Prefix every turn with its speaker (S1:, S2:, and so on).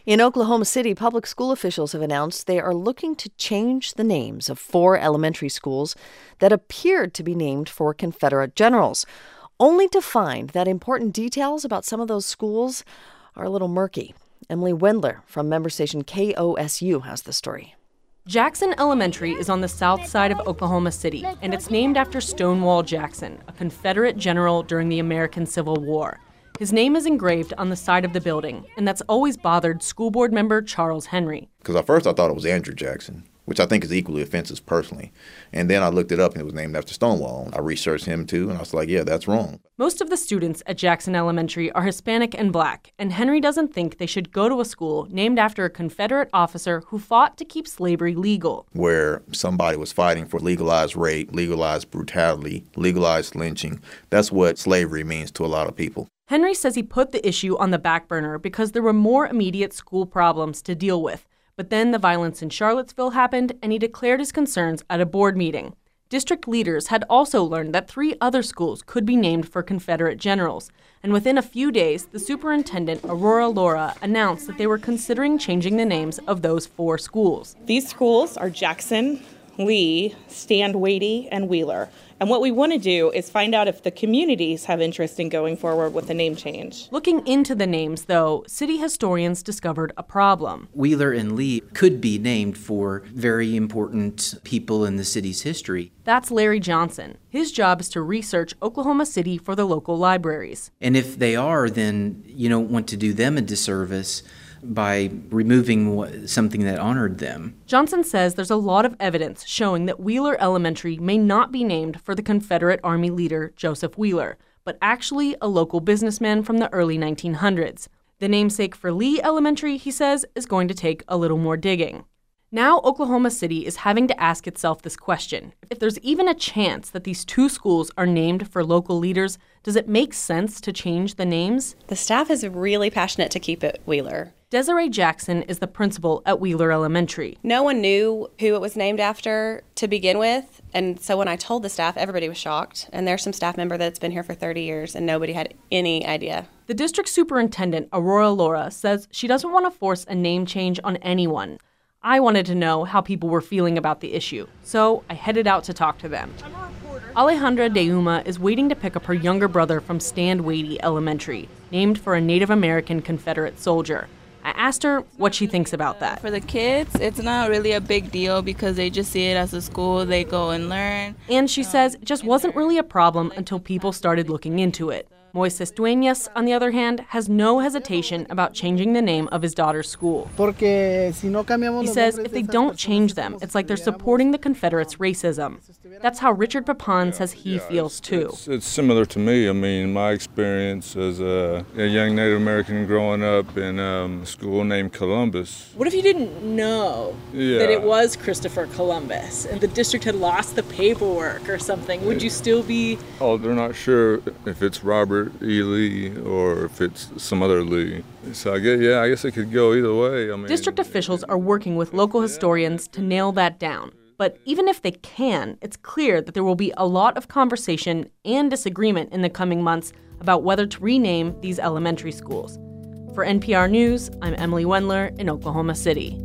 S1: In Oklahoma City, public school officials have announced they are looking to change the names of 4 elementary schools that appeared to be named for Confederate generals, only to find that important details about some of those schools are a little murky. Emily Wendler from member station KOSU has the story.
S2: Jackson Elementary is on the south side of Oklahoma City, and it's named after Stonewall Jackson, a Confederate general during the American Civil War. His name is engraved on the side of the building, and that's always bothered school board member Charles Henry.
S3: Because at first I thought it was Andrew Jackson, which I think is equally offensive personally. And then I looked it up and it was named after Stonewall. I researched him too, and I was like, yeah, that's wrong.
S2: Most of the students at Jackson Elementary are Hispanic and Black, and Henry doesn't think they should go to a school named after a Confederate officer who fought to keep slavery legal.
S3: Where somebody was fighting for legalized rape, legalized brutality, legalized lynching. That's what slavery means to a lot of people.
S2: Henry says he put the issue on the back burner because there were more immediate school problems to deal with. But then the violence in Charlottesville happened, and he declared his concerns at a board meeting. District leaders had also learned that 3 other schools could be named for Confederate generals. And within a few days, the superintendent, Aurora Laura, announced that they were considering changing the names of those 4 schools.
S4: These schools are Jackson, Lee, Stand-Watie, and Wheeler. And what we want to do is find out if the communities have interest in going forward with the name change.
S2: Looking into the names, though, city historians discovered a problem.
S5: Wheeler and Lee could be named for very important people in the city's history.
S2: That's Larry Johnson. His job is to research Oklahoma City for the local libraries.
S5: And if they are, then you don't want to do them a disservice by removing something that honored them.
S2: Johnson says there's a lot of evidence showing that Wheeler Elementary may not be named for the Confederate Army leader Joseph Wheeler, but actually a local businessman from the early 1900s. The namesake for Lee Elementary, he says, is going to take a little more digging. Now Oklahoma City is having to ask itself this question. If there's even a chance that these 2 schools are named for local leaders, does it make sense to change the names?
S6: The staff is really passionate to keep it Wheeler.
S2: Desiree Jackson is the principal at Wheeler Elementary.
S6: No one knew who it was named after to begin with, and so when I told the staff, everybody was shocked. And there's some staff member that's been here for 30 years, and nobody had any idea.
S2: The district superintendent, Aurora Laura, says she doesn't want to force a name change on anyone. I wanted to know how people were feeling about the issue, so I headed out to talk to them. Alejandra De Uma is waiting to pick up her younger brother from Stand-Watie Elementary, named for a Native American Confederate soldier. I asked her what she thinks about that.
S7: For the kids, it's not really a big deal because they just see it as a school, they go and learn.
S2: And she says it just wasn't really a problem until people started looking into it. Moises Dueñas, on the other hand, has no hesitation about changing the name of his daughter's school. He says if they don't change them, it's like they're supporting the Confederates' racism. That's how Richard Papon says he feels too.
S8: It's similar to me. I mean, my experience as a young Native American growing up in a school named Columbus.
S9: What if you didn't know that it was Christopher Columbus and the district had lost the paperwork or something? Would you still be...
S8: Oh, they're not sure if it's Robert E. Lee or if it's some other Lee. So I guess it could go either way. I mean,
S2: district officials are working with local historians to nail that down. But even if they can, it's clear that there will be a lot of conversation and disagreement in the coming months about whether to rename these elementary schools. For NPR News, I'm Emily Wendler in Oklahoma City.